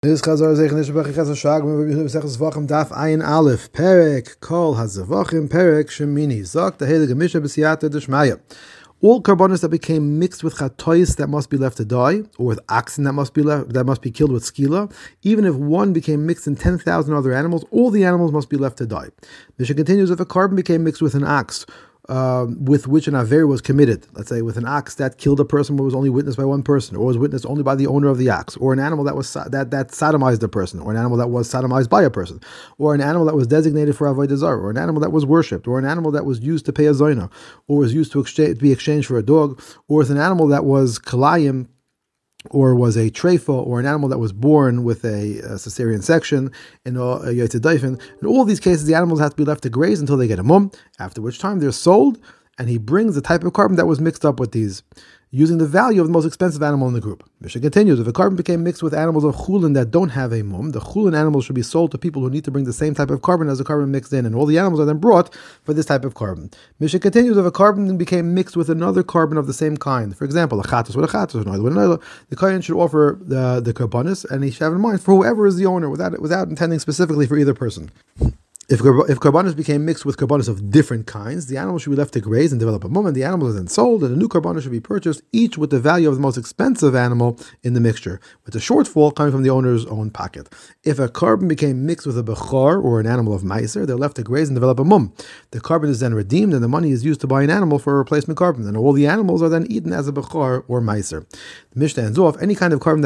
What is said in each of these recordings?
This Chazar Zeich Nishbach Chazar Shag Mesechus Zvachim Daf Ayin Aleph Perek Kol Hazavachim Perek Shemini Zok the Heilige Mishnah B'Siyata D'Shmaya. All karbonos that became mixed with chatois that must be left to die, or with oxen that must be killed with skila, even if one became mixed in 10,000 other animals, all the animals must be left to die. Mishnah continues: if a carbon became mixed with an ox, with which an aver was committed, let's say with an ox that killed a person but was only witnessed by one person, or was witnessed only by the owner of the ox, or an animal that was that sodomized a person, or an animal that was sodomized by a person, or an animal that was designated for avodah zarah, or an animal that was worshipped, or an animal that was used to pay a zoina, or was used to be exchanged for a dog, or with an animal that was kalayim, or was a treifa, or an animal that was born with a cesarean section, in all these cases, the animals have to be left to graze until they get a mum, after which time they're sold, and he brings the type of carbon that was mixed up with these, using the value of the most expensive animal in the group. Mishnah continues: if a carbon became mixed with animals of chulin that don't have a mum, the chulin animals should be sold to people who need to bring the same type of carbon as the carbon mixed in, and all the animals are then brought for this type of carbon. Mishnah continues: if a carbon became mixed with another carbon of the same kind, for example, a chatos with a chatos, the kohen should offer the karbonis, and he should have in mind for whoever is the owner, without intending specifically for either person. If karbanos became mixed with karbanos of different kinds, the animal should be left to graze and develop a mum, and the animal is then sold, and a new karbanos should be purchased, each with the value of the most expensive animal in the mixture, with a shortfall coming from the owner's own pocket. If a carbon became mixed with a bechar, or an animal of meiser, they're left to graze and develop a mum. The carbon is then redeemed, and the money is used to buy an animal for a replacement carbon, and all the animals are then eaten as a bechar or meiser. The Mishnah ends off: any kind of carbon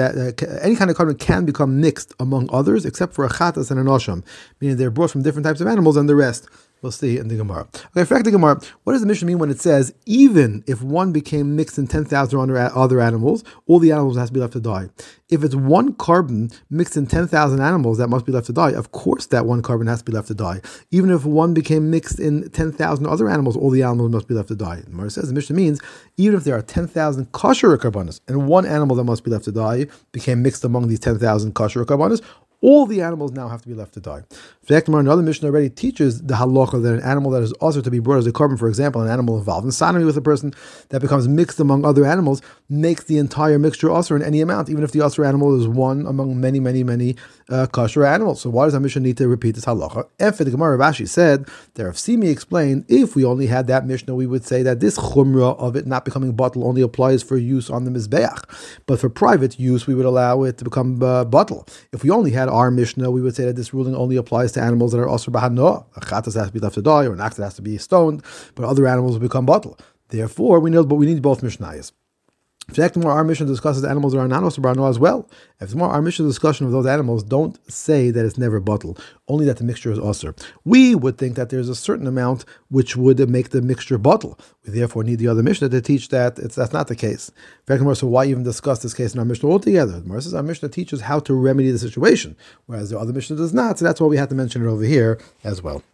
any kind of carbon can become mixed among others, except for a chatas and an osham, meaning they're brought from different types of animals, and the rest we'll see in the Gemara. Okay, for the Gemara, what does the Mishnah mean when it says even if one became mixed in 10,000 other animals, all the animals has to be left to die? If it's one carbon mixed in 10,000 animals that must be left to die, of course that one carbon has to be left to die. Even if one became mixed in 10,000 other animals, all the animals must be left to die. The Gemara says, the Mishnah means even if there are 10,000 kosher karbanos and one animal that must be left to die became mixed among these 10,000 kosher karbanos, all the animals now have to be left to die. Another Mishnah already teaches the halacha that an animal that is also to be brought as a carbon, for example, an animal involved in sodomy with a person that becomes mixed among other animals, makes the entire mixture usher in any amount, even if the usher animal is one among many kosher animals. So why does that Mishnah need to repeat this halacha? And for the Gemara, Rashi said, there Rav Simi explained, if we only had that Mishnah, we would say that this chumrah of it not becoming bottle only applies for use on the mizbeach, but for private use, we would allow it to become bottle. If we only had our Mishnah, we would say that this ruling only applies to animals that are also b'hanoah. A chatas has to be left to die, or an ox has to be stoned, but other animals will become bottle. Therefore, we need both Mishnayos. In fact, our Mishnah discusses animals that are not also b'hanoah as well. If our Mishnah discussion of those animals don't say that it's never bottle, only that the mixture is usher. We would think that there's a certain amount which would make the mixture bottle. We therefore need the other Mishnah to teach that that's not the case. In fact, so why even discuss this case in our Mishnah altogether? The says our Mishnah teaches how to remedy the situation, whereas the other Mishnah does not, so that's why we have to mention it over here as well.